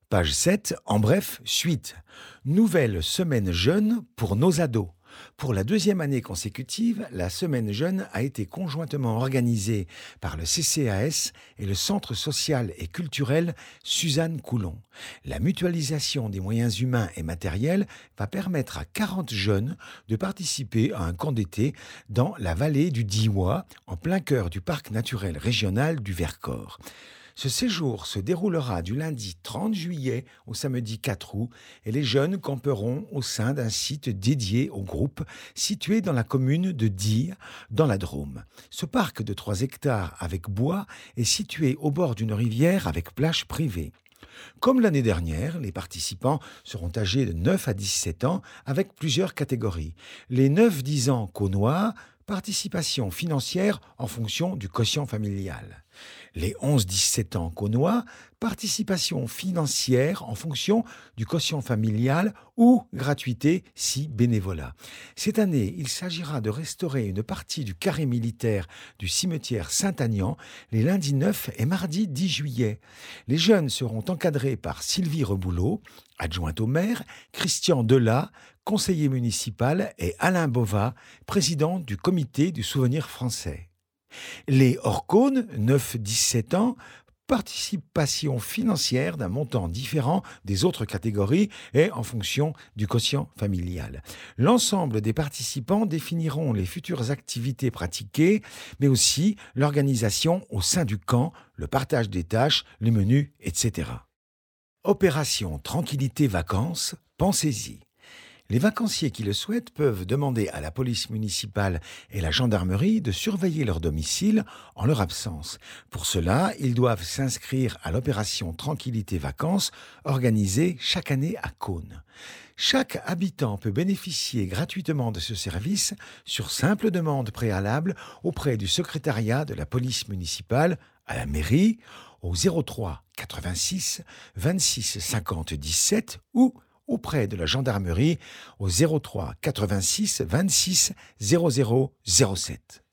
Page 7, en bref, suite. Nouvelle semaine jeune pour nos ados. Pour la deuxième année consécutive, la semaine jeune a été conjointement organisée par le CCAS et le Centre social et culturel Suzanne Coulon. La mutualisation des moyens humains et matériels va permettre à 40 jeunes de participer à un camp d'été dans la vallée du Diois, en plein cœur du parc naturel régional du Vercors. Ce séjour se déroulera du lundi 30 juillet au samedi 4 août et les jeunes camperont au sein d'un site dédié au groupe situé dans la commune de Die, dans la Drôme. Ce parc de 3 hectares avec bois est situé au bord d'une rivière avec plage privée. Comme l'année dernière, les participants seront âgés de 9 à 17 ans avec plusieurs catégories. Les 9-10 ans caunois, participation financière en fonction du quotient familial. Les 11-17 ans caunois, participation financière en fonction du quotient familial ou gratuité si bénévolat. Cette année, il s'agira de restaurer une partie du carré militaire du cimetière Saint-Agnand les lundis 9 et mardi 10 juillet. Les jeunes seront encadrés par Sylvie Reboulot, adjointe au maire, Christian Delat, conseiller municipal, et Alain Bova, président du comité du souvenir français. Les hors-cônes, 9-17 ans, participation financière d'un montant différent des autres catégories et en fonction du quotient familial. L'ensemble des participants définiront les futures activités pratiquées, mais aussi l'organisation au sein du camp, le partage des tâches, les menus, etc. Opération Tranquillité Vacances, pensez-y. Les vacanciers qui le souhaitent peuvent demander à la police municipale et la gendarmerie de surveiller leur domicile en leur absence. Pour cela, ils doivent s'inscrire à l'opération Tranquillité Vacances organisée chaque année à Caunes. Chaque habitant peut bénéficier gratuitement de ce service sur simple demande préalable auprès du secrétariat de la police municipale à la mairie au 03 86 26 50 17 ou auprès de la gendarmerie au 03 86 26 00 07.